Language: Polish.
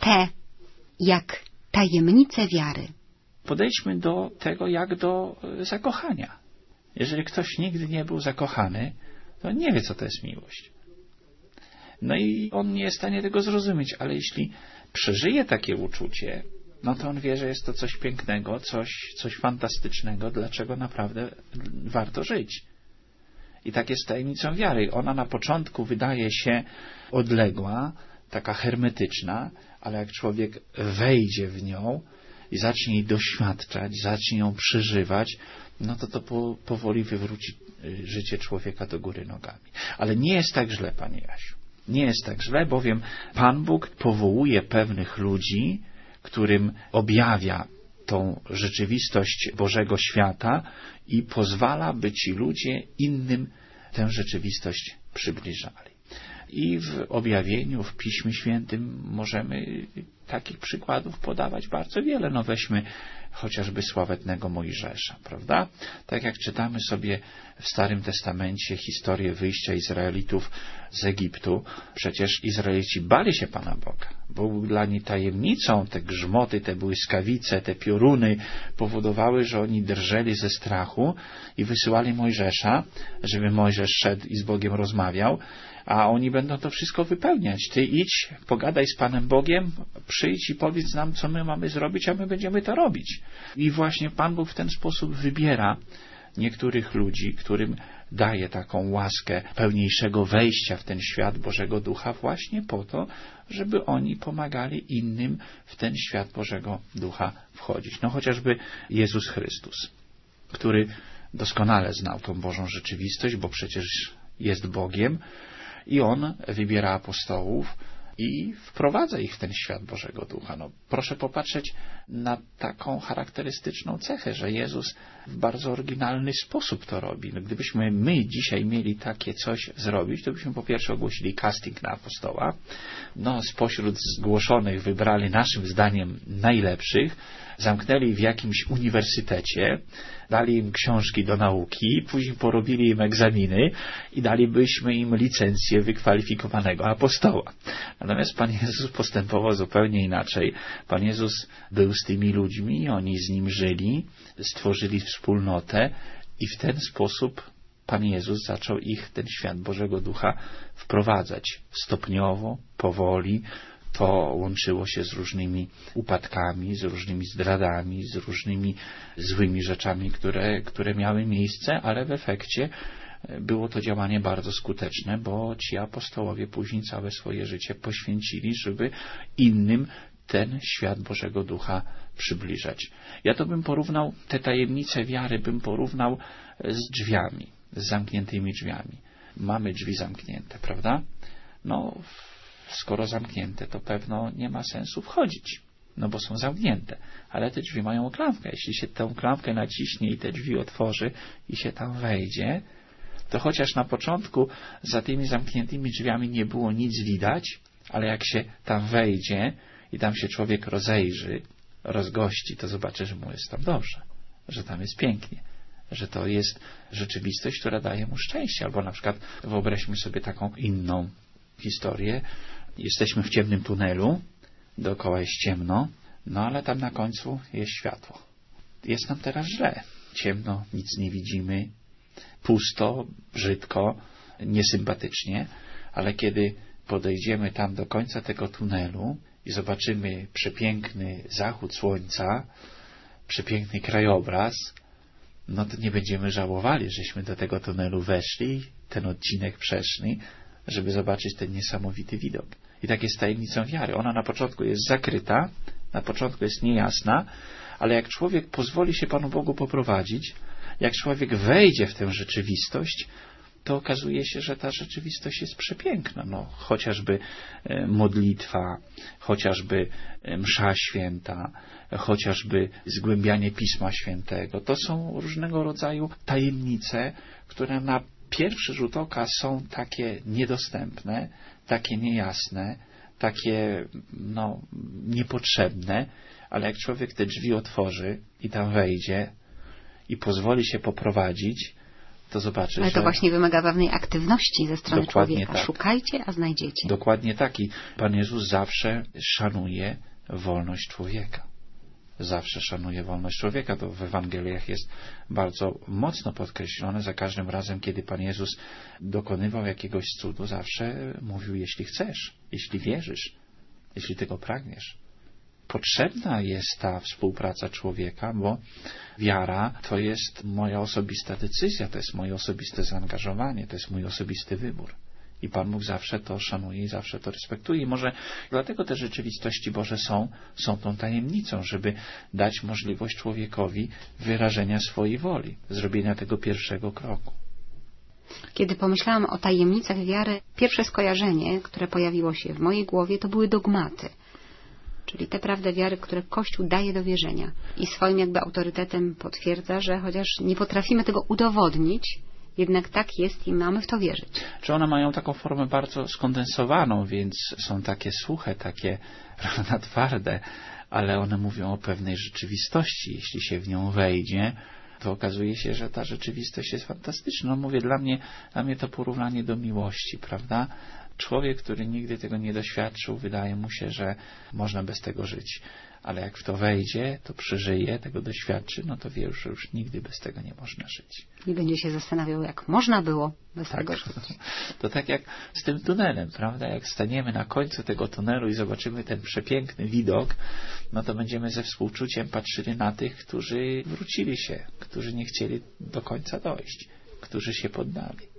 te jak tajemnice wiary. Podejdźmy do tego jak do zakochania. Jeżeli ktoś nigdy nie był zakochany, to nie wie, co to jest miłość. No i on nie jest w stanie tego zrozumieć, ale jeśli przeżyje takie uczucie, no to on wie, że jest to coś pięknego, coś fantastycznego, dlaczego naprawdę warto żyć. I tak jest tajemnicą wiary. Ona na początku wydaje się odległa, taka hermetyczna, ale jak człowiek wejdzie w nią i zacznie jej doświadczać, zacznie ją przeżywać, no to powoli wywróci życie człowieka do góry nogami. Ale nie jest tak źle, Panie Jasiu. Nie jest tak źle, bowiem Pan Bóg powołuje pewnych ludzi, którym objawia tą rzeczywistość Bożego świata i pozwala, by ci ludzie innym tę rzeczywistość przybliżali. I w objawieniu, w Piśmie Świętym możemy takich przykładów podawać bardzo wiele. No weźmy chociażby sławetnego Mojżesza, prawda? Tak jak czytamy sobie w Starym Testamencie historię wyjścia Izraelitów z Egiptu, przecież Izraelici bali się Pana Boga. Był dla nich tajemnicą, te grzmoty, te błyskawice, te pioruny powodowały, że oni drżeli ze strachu i wysyłali Mojżesza, żeby Mojżesz szedł i z Bogiem rozmawiał, a oni będą to wszystko wypełniać. Ty idź, pogadaj z Panem Bogiem, przyjdź i powiedz nam, co my mamy zrobić, a my będziemy to robić. I właśnie Pan Bóg w ten sposób wybiera niektórych ludzi, którym daje taką łaskę pełniejszego wejścia w ten świat Bożego Ducha właśnie po to, żeby oni pomagali innym w ten świat Bożego Ducha wchodzić. No chociażby Jezus Chrystus, który doskonale znał tą Bożą rzeczywistość, bo przecież jest Bogiem, i On wybiera apostołów i wprowadza ich w ten świat Bożego Ducha. No, proszę popatrzeć na taką charakterystyczną cechę, że Jezus w bardzo oryginalny sposób to robi. No, gdybyśmy my dzisiaj mieli takie coś zrobić, to byśmy po pierwsze ogłosili casting na apostoła. No, spośród zgłoszonych wybrali naszym zdaniem najlepszych, zamknęli w jakimś uniwersytecie, dali im książki do nauki, później porobili im egzaminy i dalibyśmy im licencję wykwalifikowanego apostoła. Natomiast Pan Jezus postępował zupełnie inaczej. Pan Jezus był z tymi ludźmi, oni z Nim żyli, stworzyli wspólnotę i w ten sposób Pan Jezus zaczął ich w ten świat Bożego Ducha wprowadzać stopniowo, powoli. To łączyło się z różnymi upadkami, z różnymi zdradami, z różnymi złymi rzeczami, które miały miejsce, ale w efekcie było to działanie bardzo skuteczne, bo ci apostołowie później całe swoje życie poświęcili, żeby innym ten świat Bożego Ducha przybliżać. Ja to bym porównał, te tajemnice wiary bym porównał z drzwiami, z zamkniętymi drzwiami. Mamy drzwi zamknięte, prawda? No, skoro zamknięte, to pewno nie ma sensu wchodzić, no bo są zamknięte. Ale te drzwi mają klamkę. Jeśli się tę klamkę naciśnie i te drzwi otworzy i się tam wejdzie, to chociaż na początku za tymi zamkniętymi drzwiami nie było nic widać, ale jak się tam wejdzie i tam się człowiek rozejrzy, rozgości, to zobaczy, że mu jest tam dobrze, że tam jest pięknie, że to jest rzeczywistość, która daje mu szczęście. Albo na przykład wyobraźmy sobie taką inną historię. Jesteśmy w ciemnym tunelu, dookoła jest ciemno, no ale tam na końcu jest światło. Jest nam teraz źle. Ciemno, nic nie widzimy, pusto, brzydko, niesympatycznie, ale kiedy podejdziemy tam do końca tego tunelu i zobaczymy przepiękny zachód słońca, przepiękny krajobraz, no to nie będziemy żałowali, żeśmy do tego tunelu weszli, ten odcinek przeszli, żeby zobaczyć ten niesamowity widok. I tak jest tajemnicą wiary. Ona na początku jest zakryta, na początku jest niejasna, ale jak człowiek pozwoli się Panu Bogu poprowadzić, jak człowiek wejdzie w tę rzeczywistość, to okazuje się, że ta rzeczywistość jest przepiękna. No, chociażby modlitwa, chociażby msza święta, chociażby zgłębianie Pisma Świętego. To są różnego rodzaju tajemnice, które na pierwszy rzut oka są takie niedostępne, takie niejasne, takie niepotrzebne, ale jak człowiek te drzwi otworzy i tam wejdzie i pozwoli się poprowadzić, to zobaczy, Ale to że... właśnie wymaga pewnej aktywności ze strony Dokładnie człowieka. tak. Szukajcie, a znajdziecie. Dokładnie tak. I Pan Jezus zawsze szanuje wolność człowieka. Zawsze szanuje wolność człowieka. To w Ewangeliach jest bardzo mocno podkreślone. Za każdym razem, kiedy Pan Jezus dokonywał jakiegoś cudu, zawsze mówił, jeśli chcesz, jeśli wierzysz, jeśli tego pragniesz. Potrzebna jest ta współpraca człowieka, bo wiara to jest moja osobista decyzja, to jest moje osobiste zaangażowanie, to jest mój osobisty wybór. I Pan Bóg zawsze to szanuje i zawsze to respektuje. I może dlatego te rzeczywistości Boże są tą tajemnicą, żeby dać możliwość człowiekowi wyrażenia swojej woli, zrobienia tego pierwszego kroku. Kiedy pomyślałam o tajemnicach wiary, pierwsze skojarzenie, które pojawiło się w mojej głowie, to były dogmaty. Czyli te prawdy wiary, które Kościół daje do wierzenia. I swoim jakby autorytetem potwierdza, że chociaż nie potrafimy tego udowodnić, jednak tak jest i mamy w to wierzyć. Czy one mają taką formę bardzo skondensowaną, więc są takie suche, takie prawda, twarde, ale one mówią o pewnej rzeczywistości. Jeśli się w nią wejdzie, to okazuje się, że ta rzeczywistość jest fantastyczna. No mówię, dla mnie to porównanie do miłości, prawda? Człowiek, który nigdy tego nie doświadczył, wydaje mu się, że można bez tego żyć. Ale jak w to wejdzie, to przeżyje, tego doświadczy, no to wie już, że już nigdy bez tego nie można żyć. I będzie się zastanawiał, jak można było bez tego żyć. To tak jak z tym tunelem, prawda? Jak staniemy na końcu tego tunelu i zobaczymy ten przepiękny widok, no to będziemy ze współczuciem patrzyli na tych, którzy wrócili się, którzy nie chcieli do końca dojść, którzy się poddali.